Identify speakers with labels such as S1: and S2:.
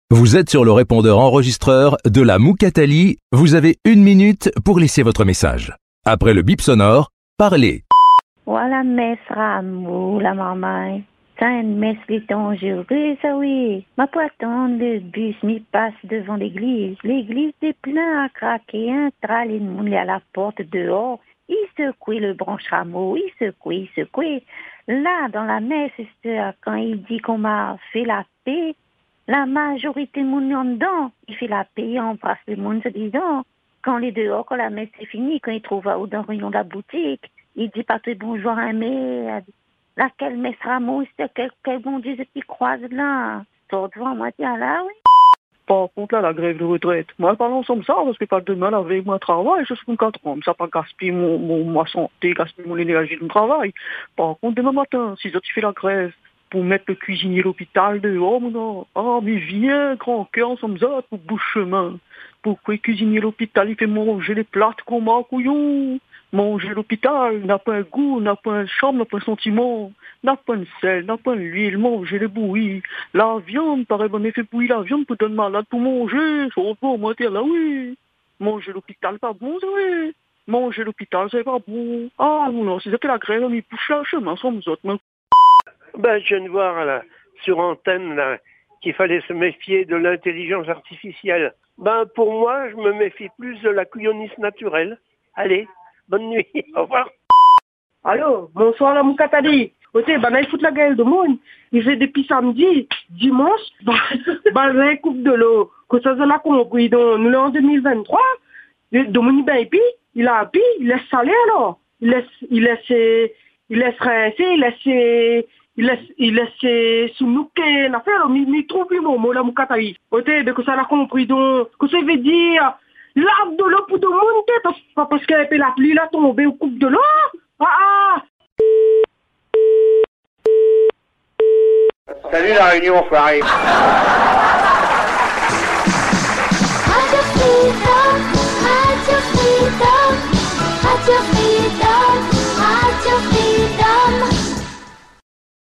S1: Vous êtes sur le répondeur enregistreur de la Moukatali. Vous avez 1 minute pour laisser votre message. Après le bip sonore, parlez.
S2: Voilà, messe Ramou, la maman. C'est une messe qui est dangereuse, ça oui. Ma poitonne, le bus m'y passe devant l'église. L'église est plein à craquer, un tral et monde à la porte dehors. Il secoue le branche rameau, il secoue. Là, dans la messe, quand il dit qu'on m'a fait la paix, la majorité de monde en dedans, il fait la paix, il embrasse le monde se disant, quand les dehors, quand la messe est finie, quand il trouve dans le rayon de la boutique, il dit pas très bonjour à mais laquelle messe Rameau, c'est quel bon Dieu qui croise là. Sors devant moi, tiens là, oui.
S3: Par contre, là, la grève de retraite, moi, parlons comme ça, parce que pas demain, avec mon travail, je suis 4 ans, ça pas gaspiller ma santé, gaspiller mon énergie de mon travail. Par contre, demain matin, si tu fais la grève, pour mettre le cuisinier à l'hôpital dehors, non. Ah, mais viens, grand cœur, ensemble, ça, pour bouche chemin. Pourquoi le cuisinier à l'hôpital, il fait manger les plats qu'on m'a couillon? Manger à l'hôpital, n'a pas un goût, n'a pas un charme, n'a pas un sentiment, n'a pas un sel, n'a pas une huile, manger les bouillies. La viande, pareil, on fait bouillir la viande pour donner malade pour manger, ça va, moi, dire là, oui. Manger à l'hôpital, pas bon, ça, oui. Manger à l'hôpital, c'est pas bon. Ah, non, c'est ça que la grève, on y bouche là, chemin, sans autres,
S4: je viens de voir là, sur antenne là, qu'il fallait se méfier de l'intelligence artificielle. Pour moi, je me méfie plus de la couillonnisse naturelle. Allez, bonne nuit, au revoir.
S5: Allô, bonsoir la Moukatali. Ok, là, il fout la gueule de monde. Il fait depuis samedi, dimanche, la coupe de l'eau. Que ça, là, compris. Donc, nous, en 2023, de mon puis, il a appris, il laisse saler alors. Il laisse rincer, il laisse sounouker, l'affaire, il trouve plus mon mot, la Moukatali. Ok, que ça l'a compris. Donc, que ça veut dire, l'arbre de l'eau pour tout le monde, parce que la pluie l'a tombé au coupe de l'eau.
S6: Salut la réunion, enfoiré.